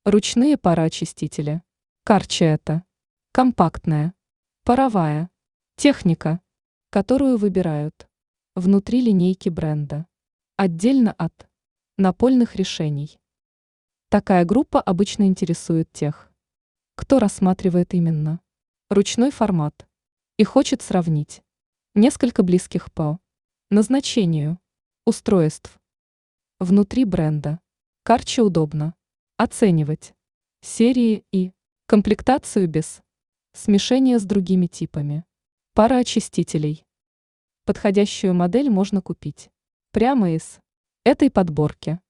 Ручные пароочистители. Карча это. Компактная. Паровая. Техника, которую выбирают внутри линейки бренда. Отдельно от напольных решений. Такая группа обычно интересует тех, кто рассматривает именно ручной формат и хочет сравнить несколько близких по назначению устройств внутри бренда. Карча удобно оценивать серии и комплектацию без смешения с другими типами пароочистителей. Подходящую модель можно купить прямо из этой подборки.